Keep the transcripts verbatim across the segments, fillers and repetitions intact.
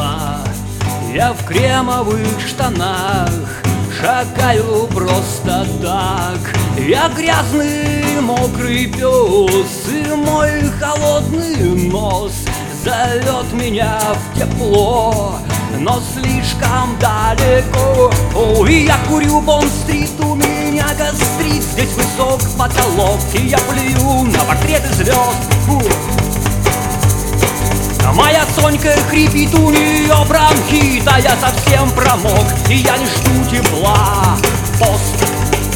тепла. Я в кремовых штанах шагаю просто так. Я грязный, мокрый пес, и мой холодный нос зовет меня в тепло, но слишком далеко. О, и я курю Бонд-стрит, у меня гастрит. Здесь высок потолок, и я плюю на портреты звезд. Фу. А моя Сонька хрипит, у нее бронхит, а я совсем промок, и я не жду тепла. Пост.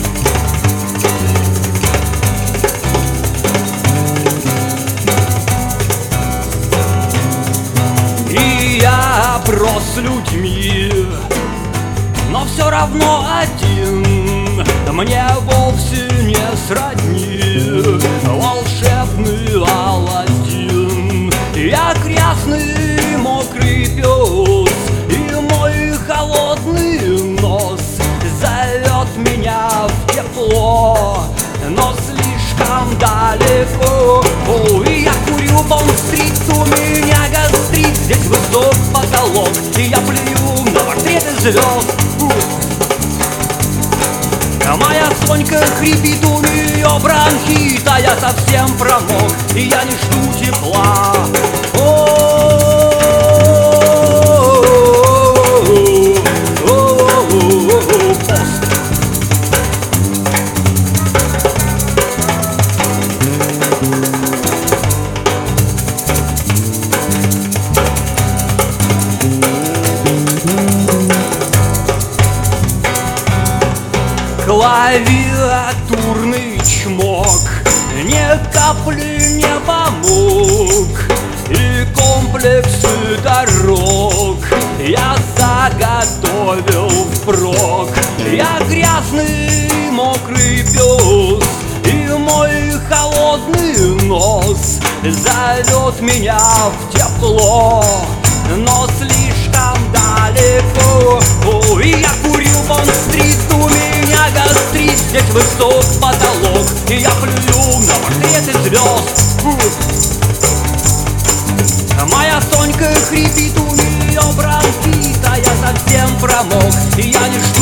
И я брос людьми, но все равно один, мне вовсе не сродни волшебный Аладдин. Я грязный, мокрый пес, и мой холодный нос зовет меня в тепло, но слишком далеко. О, и я курю Бонд-стрит, у меня гастрит. Здесь высок потолок, и я плюю на портреты звезд. А моя Сонька хрипит, у нее бронхит, а я совсем промок, и я не жду тепла. Клавиатурный чмок ни капли не помог, и комплексы дорог я заготовил впрок. Я грязный, мокрый пес, и мой холодный нос зовет меня в тепло, но слишком далеко. О, и я курю Бонд-стрит, у меня гастрит. Здесь высок потолок, и я плюю на портреты звезд. А моя Сонька хрипит, у нее бронхит, а я совсем промок, и я не жду